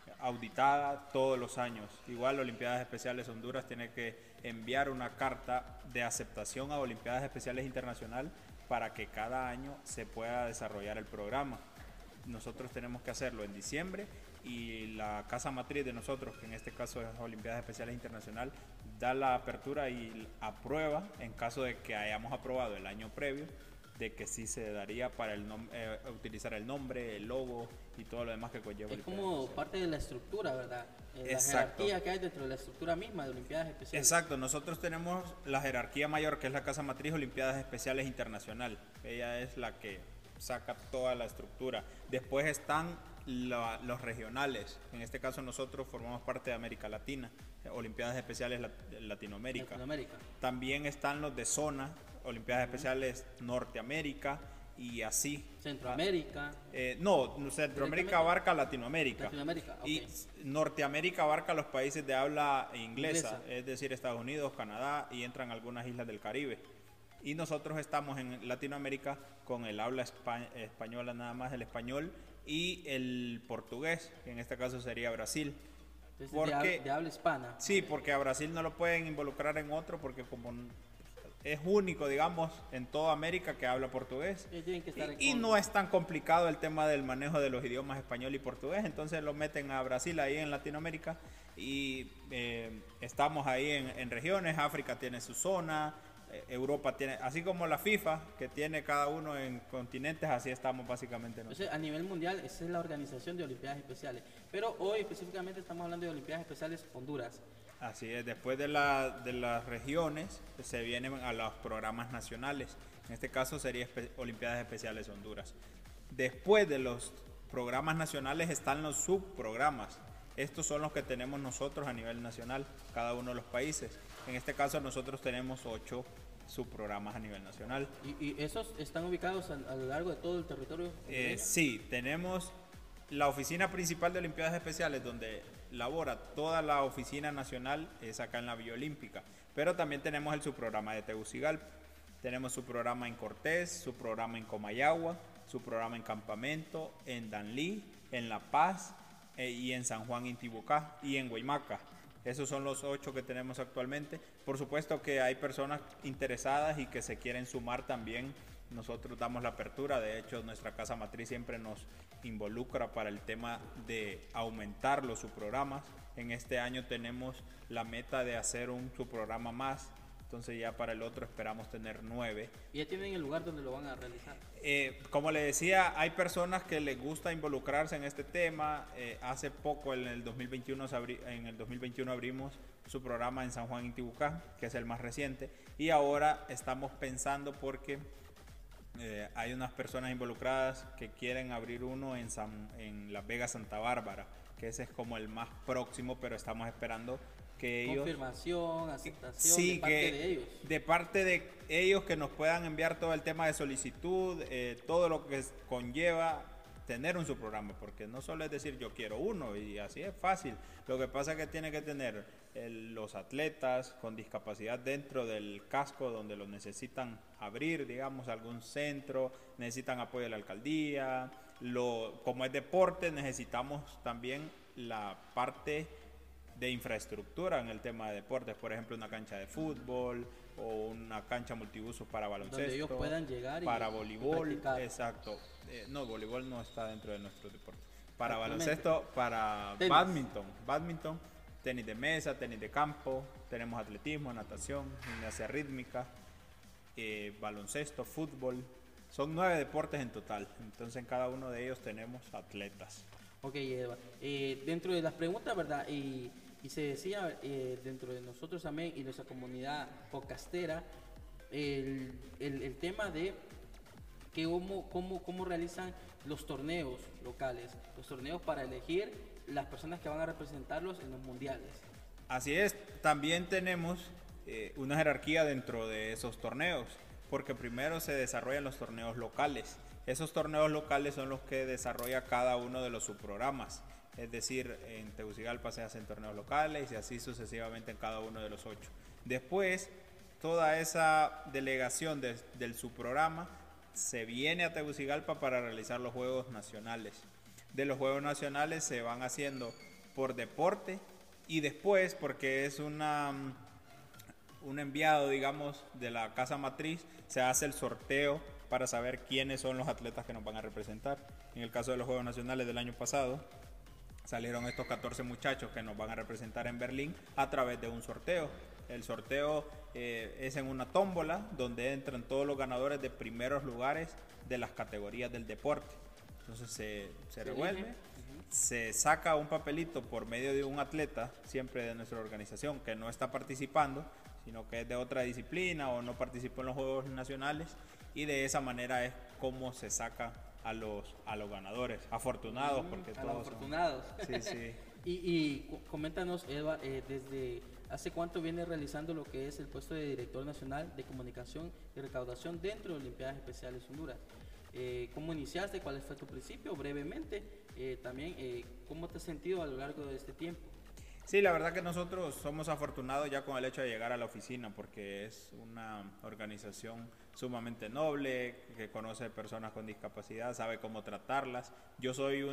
auditada todos los años. Igual Olimpiadas Especiales Honduras tiene que enviar una carta de aceptación a Olimpiadas Especiales Internacional para que cada año se pueda desarrollar el programa. Nosotros tenemos que hacerlo en diciembre y la casa matriz de nosotros, que en este caso es Olimpiadas Especiales Internacional, da la apertura y aprueba en caso de que hayamos aprobado el año previo, de que sí se daría para utilizar el nombre, el logo y todo lo demás que conlleva. Es como parte de la estructura, ¿verdad? La Exacto. jerarquía que hay dentro de la estructura misma de Olimpiadas Especiales. Exacto, nosotros tenemos la jerarquía mayor, que es la casa matriz Olimpiadas Especiales Internacional. Ella es la que saca toda la estructura. Después están los regionales. En este caso nosotros formamos parte de América Latina, Olimpiadas Especiales Latinoamérica. También están los de zona, Olimpiadas Especiales Norteamérica y así. Centroamérica. No, Centroamérica abarca Latinoamérica. Okay. Y Norteamérica abarca los países de habla inglesa, es decir, Estados Unidos, Canadá, y entran algunas islas del Caribe. Y nosotros estamos en Latinoamérica con el habla española, nada más el español y el portugués, que en este caso sería Brasil. Entonces, porque, de habla hispana. Sí, porque a Brasil no lo pueden involucrar en otro porque como es único, digamos, en toda América que habla portugués. Tienen que estar y no es tan complicado el tema del manejo de los idiomas español y portugués, entonces lo meten a Brasil ahí en Latinoamérica y estamos ahí en regiones. África tiene su zona, Europa tiene, así como la FIFA, que tiene cada uno en continentes, así estamos básicamente nosotros. Entonces, a nivel mundial, esa es la organización de Olimpiadas Especiales. Pero hoy específicamente estamos hablando de Olimpiadas Especiales Honduras. Así es, después de las regiones se vienen a los programas nacionales. En este caso sería Olimpiadas Especiales Honduras. Después de los programas nacionales están los subprogramas. Estos son los que tenemos nosotros a nivel nacional, cada uno de los países. En este caso nosotros tenemos 8 subprogramas a nivel nacional. ¿Y esos están ubicados a lo largo de todo el territorio? Sí, tenemos la oficina principal de Olimpiadas Especiales, donde labora toda la oficina nacional, es acá en la Villa Olímpica. Pero también tenemos el subprograma de Tegucigalpa. Tenemos su programa en Cortés, su programa en Comayagua, su programa en Campamento, en Danlí, en La Paz y en San Juan Intibucá y en Guaymaca. Esos son los 8 que tenemos actualmente. Por supuesto que hay personas interesadas y que se quieren sumar también. Nosotros damos la apertura, de hecho nuestra casa matriz siempre nos involucra para el tema de aumentar los subprogramas. En este año tenemos la meta de hacer un subprograma más, entonces ya para el otro esperamos tener 9. ¿Y ya tienen el lugar donde lo van a realizar? Como le decía, hay personas que les gusta involucrarse en este tema. Hace poco, en el 2021 abrimos su programa en San Juan Intibucá, que es el más reciente, y ahora estamos pensando porque hay unas personas involucradas que quieren abrir uno en Las Vegas, Santa Bárbara, que ese es como el más próximo, pero estamos esperando que ellos... Confirmación, aceptación, sí, de parte de ellos. De parte de ellos, que nos puedan enviar todo el tema de solicitud, todo lo que conlleva tener un subprograma, porque no solo es decir yo quiero uno y así es fácil. Lo que pasa es que tiene que tener los atletas con discapacidad dentro del casco donde lo necesitan abrir, digamos, algún centro, necesitan apoyo de la alcaldía. Como es deporte, necesitamos también la parte de infraestructura en el tema de deportes, por ejemplo una cancha de fútbol o una cancha multiuso para baloncesto, donde ellos puedan llegar para voleibol, exacto. No, voleibol no está dentro de nuestro deporte. Para Actualmente. baloncesto, para Tenis. badminton, tenis de mesa, tenis de campo, tenemos atletismo, natación, gimnasia rítmica, baloncesto, fútbol. Son 9 deportes en total, entonces en cada uno de ellos tenemos atletas. Ok, Eva. Dentro de las preguntas, ¿verdad? Y se decía dentro de nosotros también y nuestra comunidad podcastera, el tema de que cómo realizan los torneos locales, los torneos para elegir las personas que van a representarlos en los mundiales. Así es, también tenemos una jerarquía dentro de esos torneos, porque primero se desarrollan los torneos locales. Esos torneos locales son los que desarrolla cada uno de los subprogramas. Es decir, en Tegucigalpa se hacen torneos locales y así sucesivamente en cada uno de los 8. Después, toda esa delegación del subprograma se viene a Tegucigalpa para realizar los Juegos Nacionales. De los Juegos Nacionales se van haciendo por deporte y después, porque es un enviado, digamos, de la casa matriz, se hace el sorteo para saber quiénes son los atletas que nos van a representar. En el caso de los Juegos Nacionales del año pasado, salieron estos 14 muchachos que nos van a representar en Berlín a través de un sorteo. El sorteo es en una tómbola donde entran todos los ganadores de primeros lugares de las categorías del deporte. Entonces se revuelve, se saca un papelito por medio de un atleta, siempre de nuestra organización, que no está participando, sino que es de otra disciplina o no participó en los Juegos Nacionales, y de esa manera es como se saca a los ganadores, afortunados, porque a todos los afortunados. Son, sí. Y coméntanos, Eva, desde hace cuánto viene realizando lo que es el puesto de director nacional de comunicación y recaudación dentro de Olimpiadas Especiales Honduras. ¿Cómo iniciaste? ¿Cuál fue tu principio? Brevemente, también, ¿cómo te has sentido a lo largo de este tiempo? Sí, la verdad que nosotros somos afortunados ya con el hecho de llegar a la oficina, porque es una organización sumamente noble, que conoce personas con discapacidad, sabe cómo tratarlas. Yo soy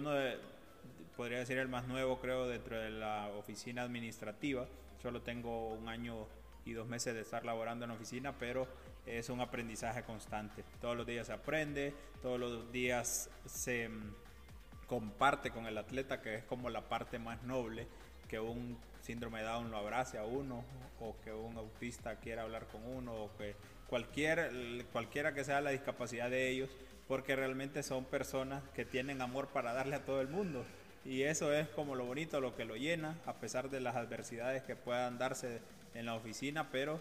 podría decir el más nuevo, creo, dentro de la oficina administrativa. Solo tengo 1 año y 2 meses de estar laborando en la oficina, pero es un aprendizaje constante. Todos los días se aprende, todos los días se comparte con el atleta, que es como la parte más noble, que un síndrome de Down lo abrace a uno, o que un autista quiera hablar con uno, o que cualquiera que sea la discapacidad de ellos, porque realmente son personas que tienen amor para darle a todo el mundo, y eso es como lo bonito, lo que lo llena, a pesar de las adversidades que puedan darse en la oficina, pero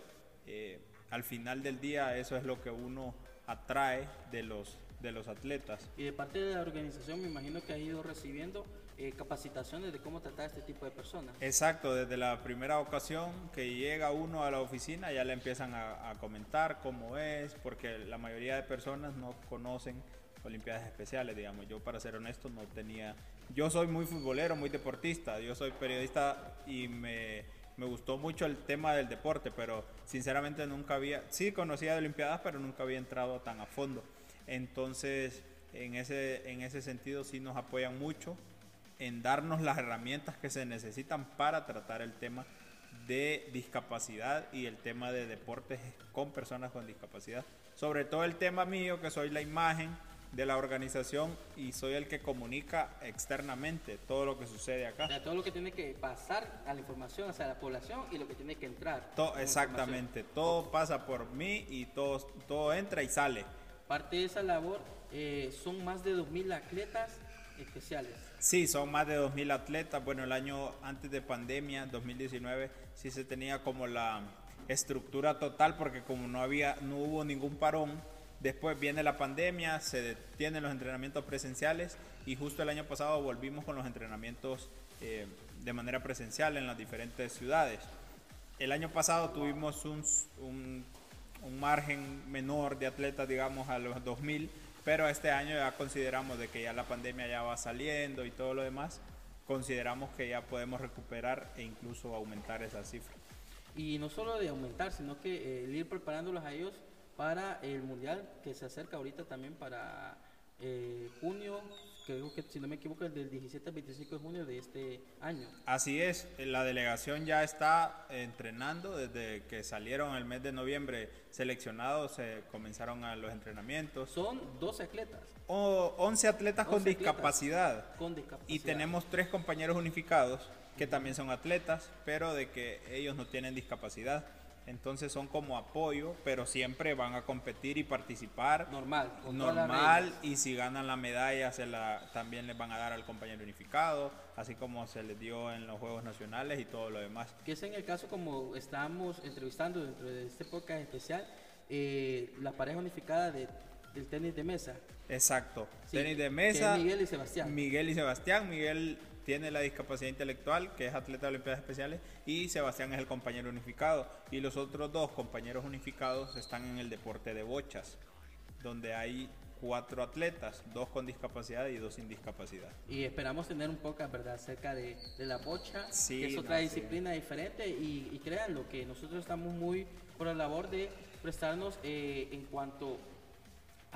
al final del día eso es lo que uno atrae de los atletas. Y de parte de la organización me imagino que has ido recibiendo capacitaciones de cómo tratar a este tipo de personas. Exacto, desde la primera ocasión que llega uno a la oficina ya le empiezan a comentar cómo es, porque la mayoría de personas no conocen Olimpiadas Especiales, digamos. Yo, para ser honesto, no tenía... Yo soy muy futbolero, muy deportista, yo soy periodista y me gustó mucho el tema del deporte, pero sinceramente sí conocía de Olimpiadas, pero nunca había entrado tan a fondo. Entonces, en ese sentido sí nos apoyan mucho en darnos las herramientas que se necesitan para tratar el tema de discapacidad y el tema de deportes con personas con discapacidad. Sobre todo el tema mío, que soy la imagen de la organización y soy el que comunica externamente todo lo que sucede acá. O sea, todo lo que tiene que pasar a la información hacia la población y lo que tiene que entrar. Exactamente, todo pasa por mí y todo entra y sale. Parte de esa labor, son más de 2.000 atletas especiales. Sí, son más de 2.000 atletas. Bueno, el año antes de pandemia, 2019, sí se tenía como la estructura total, porque como no hubo ningún parón, después viene la pandemia, se detienen los entrenamientos presenciales, y justo el año pasado volvimos con los entrenamientos de manera presencial en las diferentes ciudades. El año pasado tuvimos un margen menor de atletas, digamos, a los 2.000, pero este año ya consideramos de que ya la pandemia ya va saliendo y todo lo demás, consideramos que ya podemos recuperar e incluso aumentar esa cifra. Y no solo de aumentar, sino que el ir preparándolos a ellos para el mundial que se acerca ahorita también para junio, creo que si no me equivoco es del 17 al 25 de junio de este año. Así es, la delegación ya está entrenando desde que salieron el mes de noviembre seleccionados, se comenzaron a los entrenamientos. Son 12 atletas. 11 atletas con discapacidad. Y tenemos 3 compañeros unificados que también son atletas, pero de que ellos no tienen discapacidad. Entonces son como apoyo, pero siempre van a competir y participar. Normal, y si ganan la medalla también les van a dar al compañero unificado, así como se les dio en los Juegos Nacionales y todo lo demás. Que es en el caso, como estamos entrevistando dentro de este podcast especial, la pareja unificada del tenis de mesa. Exacto, Sí, tenis de mesa. Que es Miguel y Sebastián. Miguel tiene la discapacidad intelectual, que es atleta de Olimpiadas Especiales, y Sebastián es el compañero unificado. Y los otros 2 compañeros unificados están en el deporte de bochas, donde hay 4 atletas, 2 con discapacidad y 2 sin discapacidad. Y esperamos tener un podcast, ¿verdad?, acerca de la bocha, sí, que es otra disciplina diferente. Y créanlo que nosotros estamos muy por la labor de prestarnos en cuanto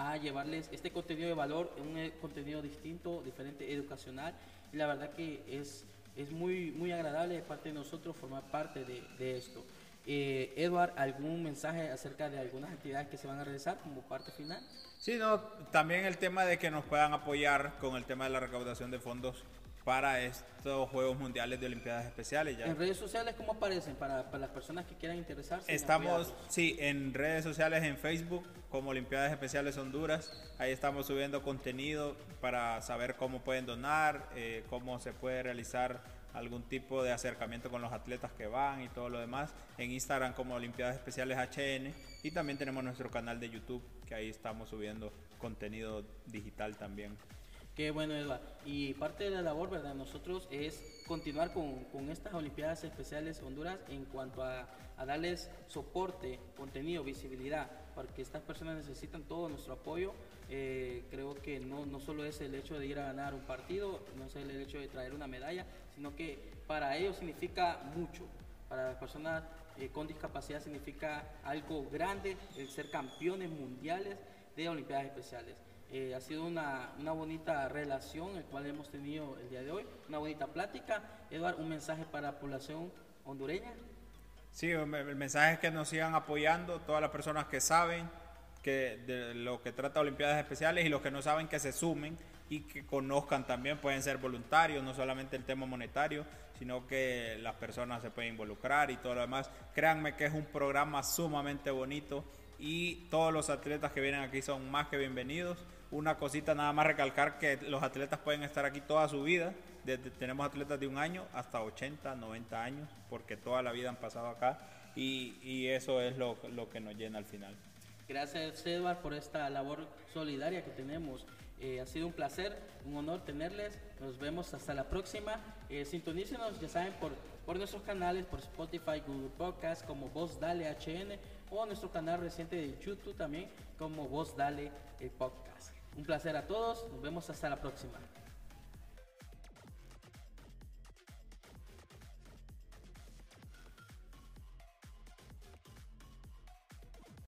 a llevarles este contenido de valor, un contenido distinto, diferente, educacional. Y la verdad que es muy, muy agradable de parte de nosotros formar parte de esto. Edward, ¿algún mensaje acerca de algunas actividades que se van a realizar como parte final? Sí, no, también el tema de que nos puedan apoyar con el tema de la recaudación de fondos para estos Juegos Mundiales de Olimpiadas Especiales. Ya. ¿En redes sociales cómo aparecen para las personas que quieran interesarse? Estamos, sí, en redes sociales, en Facebook, como Olimpiadas Especiales Honduras. Ahí estamos subiendo contenido para saber cómo pueden donar, cómo se puede realizar algún tipo de acercamiento con los atletas que van y todo lo demás. En Instagram como Olimpiadas Especiales HN, y también tenemos nuestro canal de YouTube, que ahí estamos subiendo contenido digital también. Qué bueno, Eduardo. Y parte de la labor, ¿verdad?, nosotros es continuar con estas Olimpiadas Especiales Honduras en cuanto a darles soporte, contenido, visibilidad, porque estas personas necesitan todo nuestro apoyo. Creo que no solo es el hecho de ir a ganar un partido, no es el hecho de traer una medalla, sino que para ellos significa mucho. Para las personas con discapacidad significa algo grande el ser campeones mundiales de Olimpiadas Especiales. Ha sido una bonita relación el cual hemos tenido el día de hoy, una bonita plática. Eduardo, un mensaje para la población hondureña. Sí, el mensaje es que nos sigan apoyando, todas las personas que saben que de lo que trata Olimpiadas Especiales, y los que no saben que se sumen y que conozcan también, pueden ser voluntarios, no solamente el tema monetario, sino que las personas se pueden involucrar y todo lo demás. Créanme que es un programa sumamente bonito y todos los atletas que vienen aquí son más que bienvenidos. Una cosita nada más recalcar, que los atletas pueden estar aquí toda su vida. Tenemos atletas de 1 año hasta 80, 90 años, porque toda la vida han pasado acá, y eso es lo que nos llena al final. Gracias, Edward, por esta labor solidaria que tenemos. Ha sido un placer, un honor tenerles. Nos vemos hasta la próxima. Sintonícenos, ya saben, por nuestros canales, por Spotify, Google Podcast, como Voz Dale HN, o nuestro canal reciente de YouTube también, como Voz Dale el Podcast. Un placer a todos, nos vemos hasta la próxima.